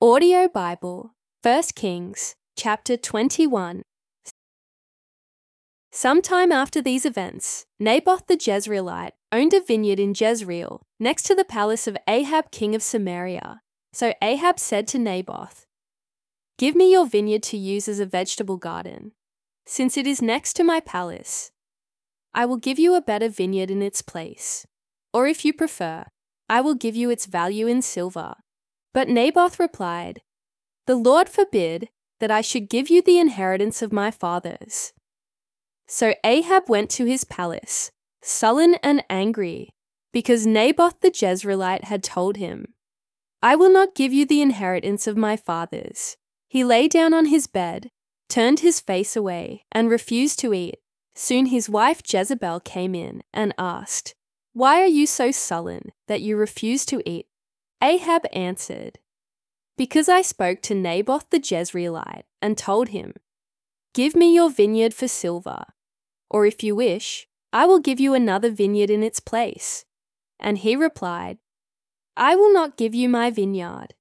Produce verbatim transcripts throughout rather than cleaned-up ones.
Audio Bible, First Kings, chapter twenty-one. Sometime after these events, Naboth the Jezreelite owned a vineyard in Jezreel, next to the palace of Ahab king of Samaria. So Ahab said to Naboth, "Give me your vineyard to use as a vegetable garden, since it is next to my palace. I will give you a better vineyard in its place. Or if you prefer, I will give you its value in silver." But Naboth replied, "The Lord forbid that I should give you the inheritance of my fathers." So Ahab went to his palace, sullen and angry, because Naboth the Jezreelite had told him, "I will not give you the inheritance of my fathers." He lay down on his bed, turned his face away, and refused to eat. Soon his wife Jezebel came in and asked, "Why are you so sullen that you refuse to eat?" Ahab answered, "Because I spoke to Naboth the Jezreelite and told him, 'Give me your vineyard for silver,' or if you wish, I will give you another vineyard in its place." And he replied, "I will not give you my vineyard."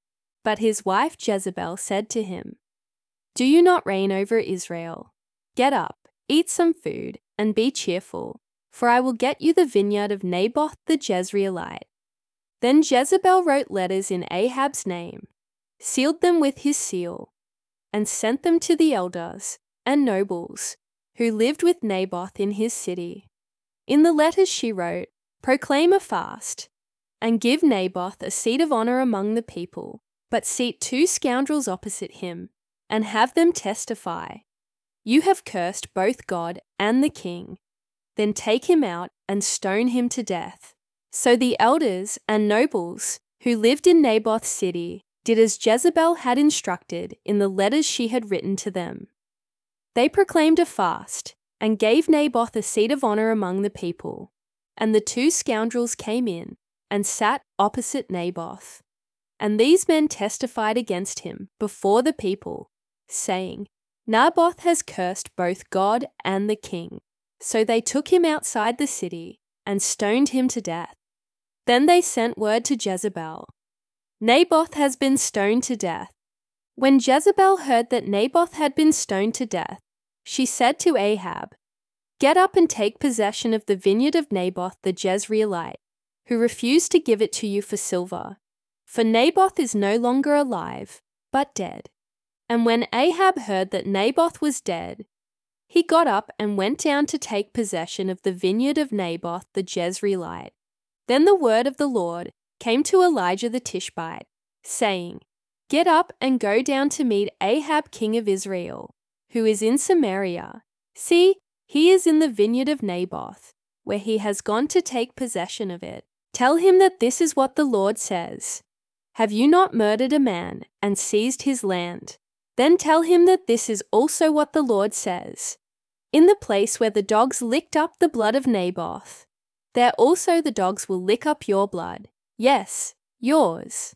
But his wife Jezebel said to him, "Do you not reign over Israel? Get up, eat some food, and be cheerful, for I will get you the vineyard of Naboth the Jezreelite." Then Jezebel wrote letters in Ahab's name, sealed them with his seal, and sent them to the elders and nobles who lived with Naboth in his city. In the letters she wrote, "Proclaim a fast, and give Naboth a seat of honor among the people, but seat two scoundrels opposite him, and have them testify, 'You have cursed both God and the king.' Then take him out and stone him to death." So the elders and nobles who lived in Naboth's city did as Jezebel had instructed in the letters she had written to them. They proclaimed a fast and gave Naboth a seat of honor among the people, and the two scoundrels came in and sat opposite Naboth. And these men testified against him before the people, saying, "Naboth has cursed both God and the king." So they took him outside the city and stoned him to death. Then they sent word to Jezebel, "Naboth has been stoned to death." When Jezebel heard that Naboth had been stoned to death, she said to Ahab, "Get up and take possession of the vineyard of Naboth the Jezreelite, who refused to give it to you for silver. For Naboth is no longer alive, but dead." And when Ahab heard that Naboth was dead, he got up and went down to take possession of the vineyard of Naboth the Jezreelite. Then the word of the Lord came to Elijah the Tishbite, saying, "Get up and go down to meet Ahab king of Israel, who is in Samaria. See, he is in the vineyard of Naboth, where he has gone to take possession of it. Tell him that this is what the Lord says. Have you not murdered a man and seized his land? Then tell him that this is also what the Lord says. In the place where the dogs licked up the blood of Naboth, there also the dogs will lick up your blood. Yes, yours."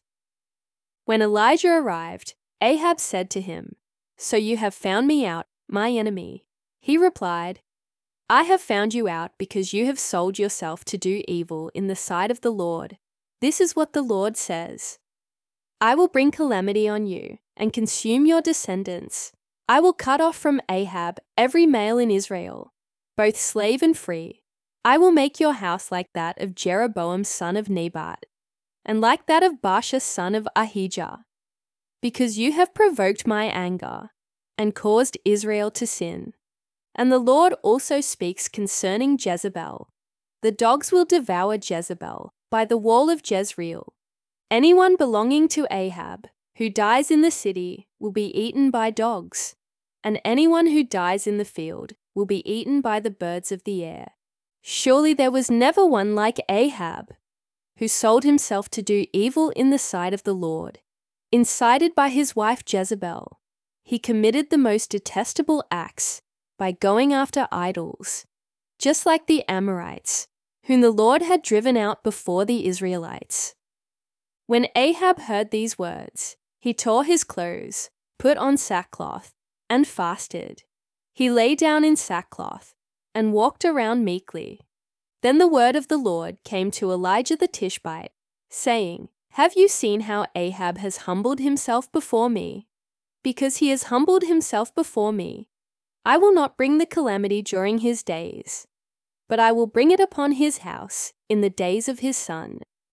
When Elijah arrived, Ahab said to him, "So you have found me out, my enemy." He replied, "I have found you out because you have sold yourself to do evil in the sight of the Lord. This is what the Lord says. I will bring calamity on you and consume your descendants. I will cut off from Ahab every male in Israel, both slave and free. I will make your house like that of Jeroboam son of Nebat, and like that of Baasha son of Ahijah, because you have provoked my anger and caused Israel to sin." And the Lord also speaks concerning Jezebel. "The dogs will devour Jezebel by the wall of Jezreel. Anyone belonging to Ahab who dies in the city will be eaten by dogs, and anyone who dies in the field will be eaten by the birds of the air. Surely there was never one like Ahab, who sold himself to do evil in the sight of the Lord. Incited by his wife Jezebel, he committed the most detestable acts by going after idols, just like the Amorites, whom the Lord had driven out before the Israelites." When Ahab heard these words, he tore his clothes, put on sackcloth, and fasted. He lay down in sackcloth and walked around meekly. Then the word of the Lord came to Elijah the Tishbite, saying, Have you seen how Ahab has humbled himself before me? Because he has humbled himself before me, I will not bring the calamity during his days, but I will bring it upon his house in the days of his son.